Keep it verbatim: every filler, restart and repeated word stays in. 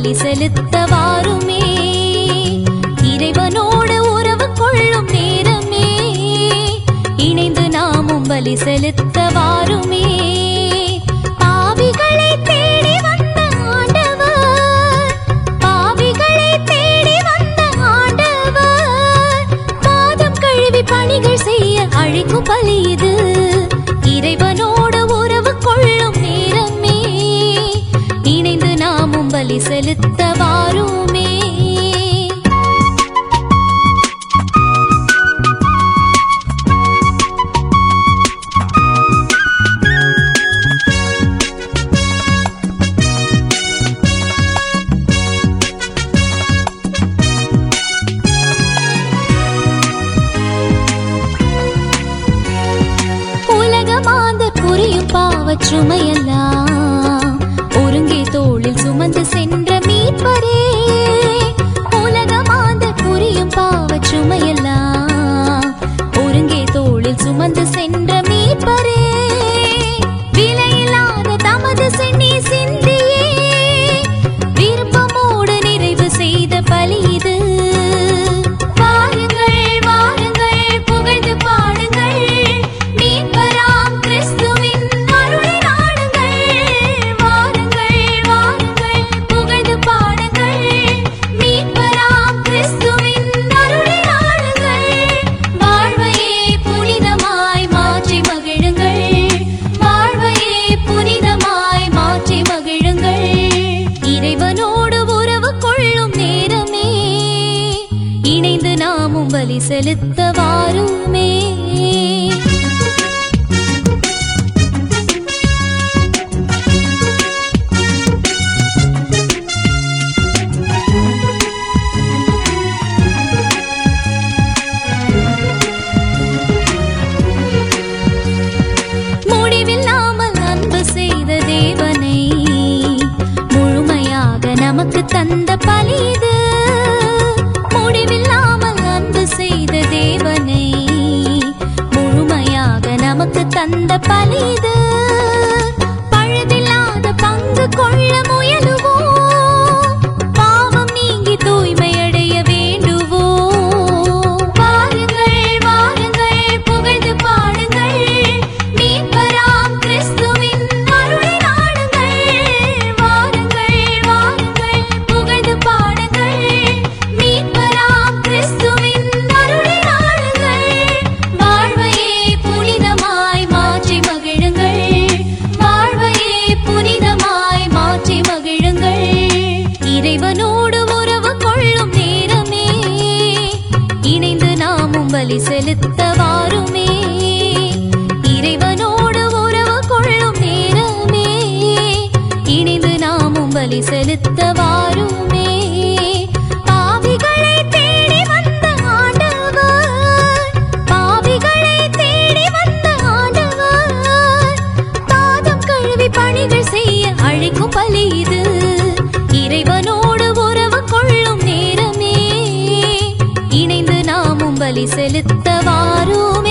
பலி செலுத்த வாருமே. இறைவனோடு உறவு கொள்ளும் நேரமே, இணைந்து நாமும் பலி செலுத்த வாருமே. பாவிகளை தேடி வந்த ஆண்டவர், பாவிகளை தேடி வந்த ஆண்டவர், பாதம் கழுவி பணிகள் செய்ய அழைக்கும் பலி இது. இறைவனோடு உறவு கொள்ளும் நேரமே, இணைந்து நாமும் பலி செலுத்த வாருமே. சுமையெல்லாம் ஒருங்கே தோளில் சுமந்து சென்ற மீட்பரே, உலகமாந்த புரியும் பாவ சுமையெல்லாம் ஒருங்கே தோளில் சுமந்து சென்ற மீட்பரே, விலையில்லாத தமது சென்னி சிந்தியே விருப்பமோடு நிறைவு செய்த பலி இது. பலி செலுத்த வாருமே. முடிவில்லாமல் அன்பு செய்த தேவனை முழுமையாக நமக்கு தந்த பலி இது. முடிவில்லாமல் அன்பு செய்த தேவனை முழுமையாக நமக்கு தந்த பலி இது. பழுதில்லாத பங்கு கொள்ள முயலுவோம், பாவம் நீங்கி தூய்மையடைய வேண்டுவோம். வாருங்கள் வாருங்கள் புகழ்ந்து பாடுங்கள், மீட்பராம் கிறிஸ்துவின் அருளை நாடுங்கள். வாருங்கள் வாருங்கள் புகழ்ந்து பாடுங்கள், மீட்பராம் கிறிஸ்துவின் அருளை நாடுங்கள். வாழ்வையே புனிதமாய் மாற்றி மகிழுங்கள், வாழ்வையே புனிதமாய் மாற்றி மகிழுங்கள். இறைவனோடு உறவு கொள்ளும் நேரமே, இணைந்து நாமும் பலி செலுத்த வாருமே. இறைவனோடு உறவு கொள்ளும் நேரமே, இணைந்து நாமும் பலி செலுத்த வாருமே. பாவிகளை தேடி வந்த ஆண்டவர், பாவிகளை தேடி வந்த ஆண்டவர், பாதம் கழுவி பணிகள் செய்ய அழைக்கும் பலி இது. இறைவனோடு உறவு கொள்ளும் நேரமே, இணைந்து நாமும் பலி செலுத்த வாரும்.